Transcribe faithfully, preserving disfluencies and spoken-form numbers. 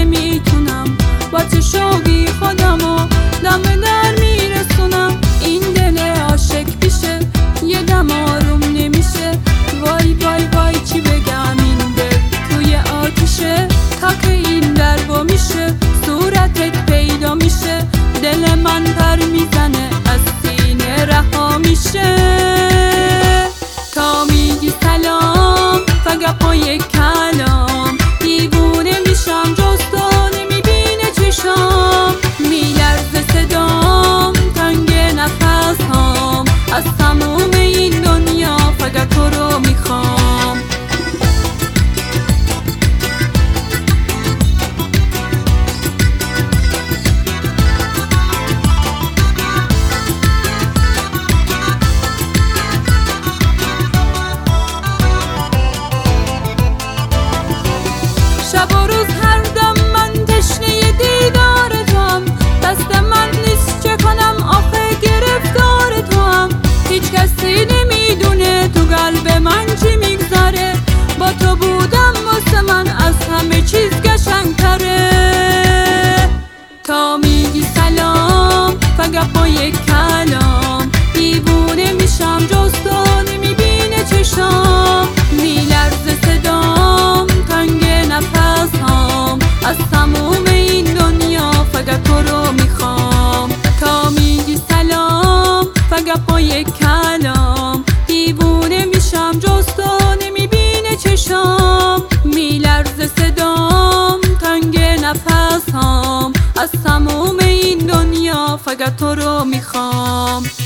نمیتونم با چه شوقی خودمو دم در میرسونم. این دل عاشق پیشه یه دم آروم نمیشه. وای وای وای چی بگم این دل توی آتیشه. تا که این در با میشه صورتت پیدا میشه. دل من پر میزنه از سینه رها میشه. تا میگی سلام فقط با یک کلام دیوونه میشم. جز تو نمیبینه چشام. میلرزه صدام تنگ نفسام. از تموم این دنیا فقط تو رو میخوام. شب و روز هر دم من تشنه دیدار توام. دست من نیست چه کنم آخه گرفتار توام. هیچ کسی نمیدونه تو قلب من چی میگذاره. با تو بودم واسه من از همه چیز قشنگتره. تا میگی سلام فقط با یک کلام دیوونه میشم. جز تو نمیبینه چشام. میلرزه صدام تنگ نفسام. از تموم این دنیا فقط تو رو میخوام. تا میگی سلام فقط با یک کلام دیوونه میشم. جز تو نمیبینه چشام. میلرزه صدام تنگ نفسام. از تموم این دنیا فقط تو رو میخوام.